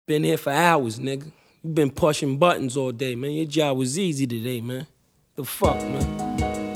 Been here for hours, nigga. You been pushing buttons all day, man. Your job was easy today, man. The fuck, man?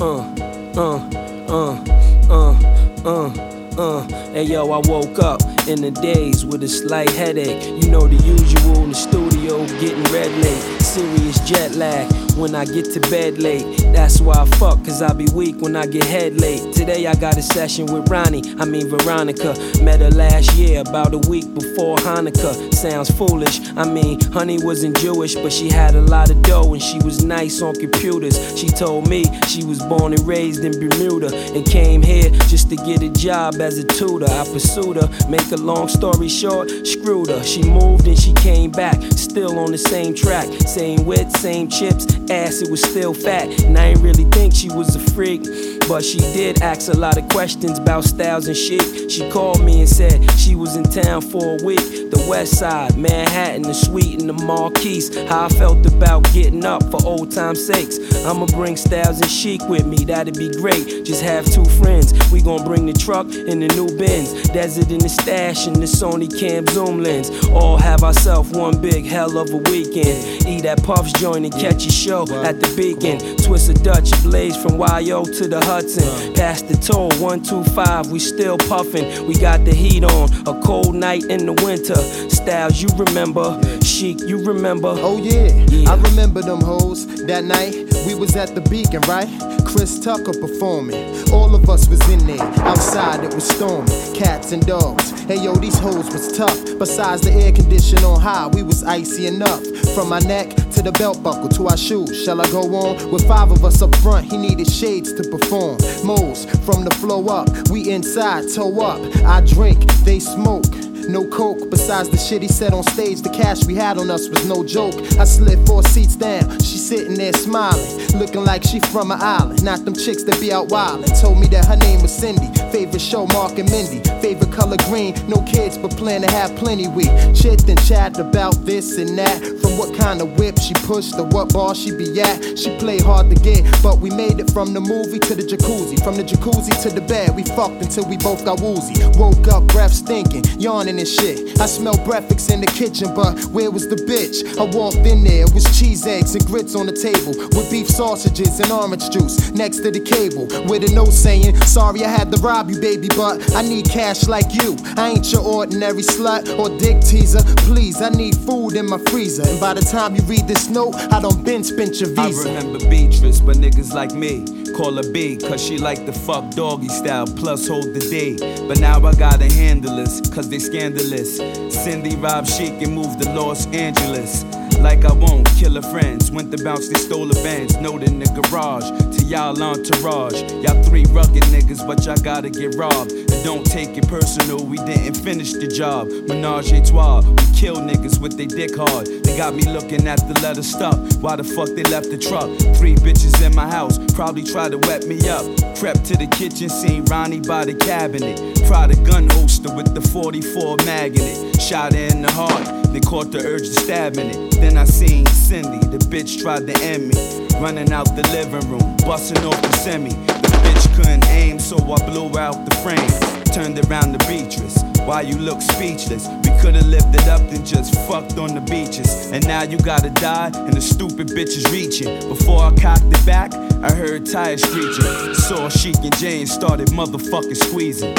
Hey yo, I woke up in the days with a slight headache. You know the usual in the studio, getting red late. Serious jet lag when I get to bed late. That's why I fuck, cause I be weak when I get head late. Today I got a session with Veronica. Met her last year, about a week before Hanukkah. Sounds foolish, honey wasn't Jewish, but she had a lot of dough and she was nice on computers. She told me she was born and raised in Bermuda and came here just to get a job as a tutor. I pursued her, make a long story short, screwed her. She moved and she came back, still on the same track. Same width, same chips, ass it was still fat. And I ain't really think she was a freak, but she did ask a lot of questions about styles and shit. She called me and said she was in town for a week. The west side, Manhattan, the suite and the Marquise. How I felt about getting up for old time's sakes. I'ma bring styles and chic with me, that'd be great. Just have two friends, we gon' bring the truck and the new Benz. Desert in the stash and the Sony Cam zoom lens. All have ourselves one big hell of a weekend. Eat at Puff's joint and catch a show at the Beacon. Twist a Dutch, blaze from YO to the Hudson. Past the toll, 125, we still puffin'. We got the heat on, a cold night in the winter. Styles you remember, chic you remember. Oh yeah, I remember them hoes. That night, we was at the Beacon, right? Chris Tucker performing. All of us was in there. Outside it was storming. Cats and dogs. Hey yo, these hoes was tough. Besides the air condition on high, we was icy enough. From my neck to the belt buckle to our shoes. Shall I go on? With 5 of us up front, he needed shades to perform. Moles from the flow up, we inside, toe up. I drink, they smoke. No coke, besides the shit he said on stage. The cash we had on us was no joke. I slid 4 seats down, she sitting there smiling, looking like she from an island. Not them chicks that be out wildin'. Told me that her name was Cindy. Favorite show, Mark and Mindy. Favorite color green, no kids but plan to have plenty. We chit and chat about this and that. From what kind of whip she pushed to what bar she be at. She played hard to get, but we made it from the movie to the jacuzzi. From the jacuzzi to the bed, we fucked until we both got woozy. Woke up, breath stinking, yawning and shit. I smell breakfast in the kitchen, but where was the bitch? I walked in there, it was cheese, eggs, and grits on the table, with beef sausages and orange juice next to the cable, with a note saying, sorry I had to rob you, baby, but I need cash like you. I ain't your ordinary slut or dick teaser. Please, I need food in my freezer, and by the time you read this note, I done been spent your visa. I remember Beatrice, but niggas like me call her B, cause she like the fuck doggy style, plus hold the D. But now I gotta handle this, cause they scandalous. Cindy robbed Chic and moved to Los Angeles. Like I won't kill her friends. Went to bounce, they stole the bands. Note in the garage, to y'all entourage. Y'all 3 rugged niggas, but y'all gotta get robbed. And don't take it personal, we didn't finish the job. Menage a trois, we kill niggas with they dick hard. They got me looking at the letter stuff. Why the fuck they left the truck? 3 bitches in my house, probably try to wet me up. Crept to the kitchen, seen Ronnie by the cabinet. Tried a gun holster with the 44 mag in it. Shot her in the heart, then caught the urge to stab in it. Then I seen Cindy, the bitch tried to end me. Running out the living room, busting off the semi. The bitch couldn't aim, so I blew out the frame. Turned around to Beatrice, why you look speechless? We could've lived it up and just fucked on the beaches. And now you gotta die, and the stupid bitch is reaching. Before I cocked it back, I heard tires screeching. Saw Chic and Jane started motherfucking squeezing.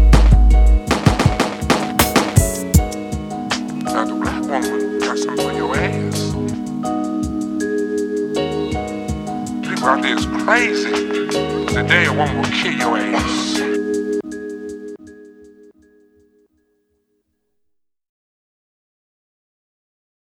Now the black woman got something for your ass. People out there is crazy. The day a woman will kill your ass.